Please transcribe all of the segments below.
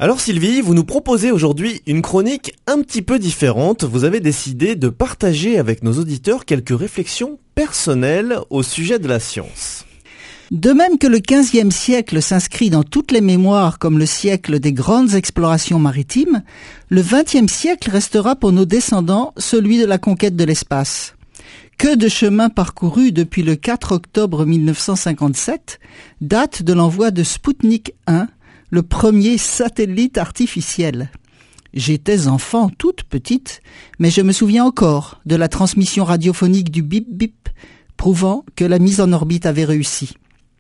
Alors Sylvie, vous nous proposez aujourd'hui une chronique un petit peu différente. Vous avez décidé de partager avec nos auditeurs quelques réflexions personnelles au sujet de la science. De même que le XVe siècle s'inscrit dans toutes les mémoires comme le siècle des grandes explorations maritimes, le XXe siècle restera pour nos descendants celui de la conquête de l'espace. Que de chemin parcouru depuis le 4 octobre 1957, date de l'envoi de Sputnik 1, le premier satellite artificiel. J'étais enfant, toute petite, mais je me souviens encore de la transmission radiophonique du bip bip, prouvant que la mise en orbite avait réussi.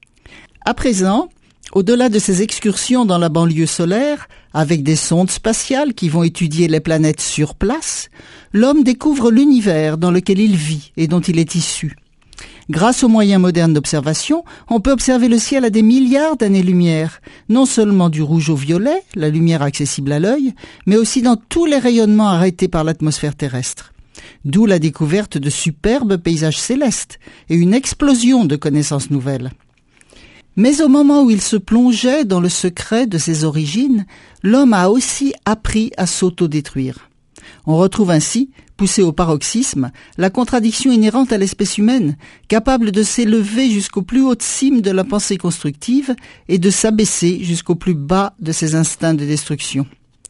À présent, au-delà de ces excursions dans la banlieue solaire, avec des sondes spatiales qui vont étudier les planètes sur place, l'homme découvre l'univers dans lequel il vit et dont il est issu. Grâce aux moyens modernes d'observation, on peut observer le ciel à des milliards d'années-lumière, non seulement du rouge au violet, la lumière accessible à l'œil, mais aussi dans tous les rayonnements arrêtés par l'atmosphère terrestre. D'où la découverte de superbes paysages célestes et une explosion de connaissances nouvelles. Mais au moment où il se plongeait dans le secret de ses origines, l'homme a aussi appris à s'autodétruire. On retrouve ainsi, poussé au paroxysme, la contradiction inhérente à l'espèce humaine, capable de s'élever jusqu'aux plus hautes cimes de la pensée constructive et de s'abaisser jusqu'au plus bas de ses instincts de destruction.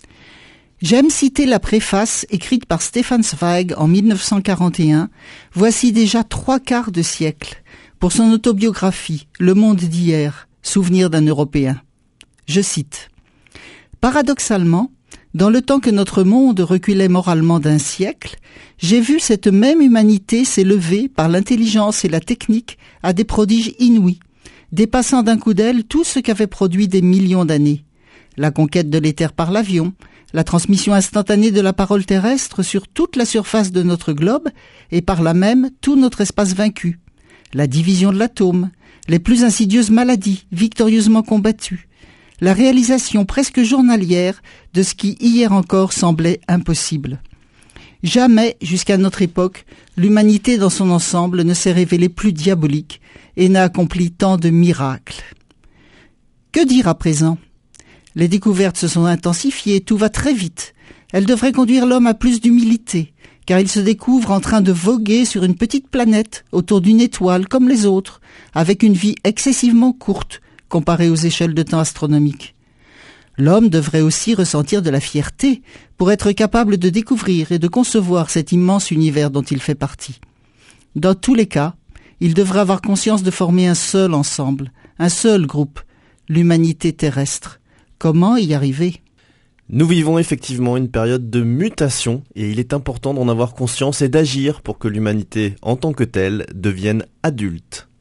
J'aime citer la préface écrite par Stefan Zweig en 1941, voici déjà 3/4 de siècle, pour son autobiographie « Le monde d'hier, souvenir d'un Européen ». Je cite « Paradoxalement, dans le temps que notre monde reculait moralement d'un siècle, j'ai vu cette même humanité s'élever par l'intelligence et la technique à des prodiges inouïs, dépassant d'un coup d'aile tout ce qu'avaient produit des millions d'années. La conquête de l'éther par l'avion, la transmission instantanée de la parole terrestre sur toute la surface de notre globe et par là même tout notre espace vaincu, la division de l'atome, les plus insidieuses maladies victorieusement combattues, la réalisation presque journalière de ce qui hier encore semblait impossible. Jamais, jusqu'à notre époque, l'humanité dans son ensemble ne s'est révélée plus diabolique et n'a accompli tant de miracles. Que dire à présent ? Les découvertes se sont intensifiées, tout va très vite. Elles devraient conduire l'homme à plus d'humilité, car il se découvre en train de voguer sur une petite planète autour d'une étoile comme les autres, avec une vie excessivement courte, comparé aux échelles de temps astronomiques. L'homme devrait aussi ressentir de la fierté pour être capable de découvrir et de concevoir cet immense univers dont il fait partie. Dans tous les cas, il devrait avoir conscience de former un seul ensemble, un seul groupe, l'humanité terrestre. Comment y arriver ? Nous vivons effectivement une période de mutation et il est important d'en avoir conscience et d'agir pour que l'humanité en tant que telle devienne adulte.